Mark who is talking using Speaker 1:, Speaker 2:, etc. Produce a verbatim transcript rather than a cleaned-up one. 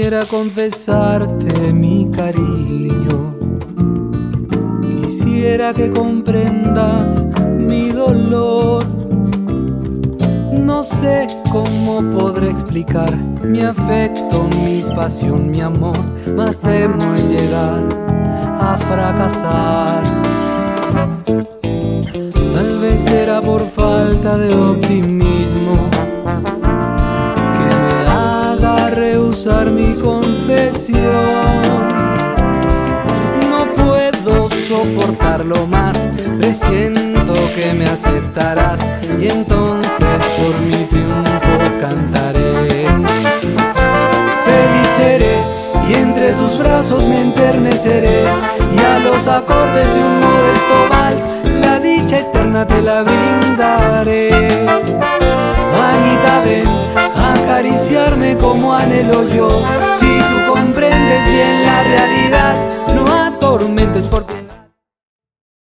Speaker 1: Quisiera confesarte mi cariño, quisiera que comprendas mi dolor. No sé cómo podré explicar mi afecto, mi pasión, mi amor, mas temo en llegar a fracasar. Tal vez será por falta de optimismo que me haga rehusar mi confesión. No puedo soportarlo más, presiento que me aceptarás y entonces por mi triunfo cantaré. Feliz seré y entre tus brazos me enterneceré, y a los acordes de un modesto vals la dicha eterna te la brindaré. Anita, ven a acariciarme como anhelo yo, si tú comprendes bien la realidad,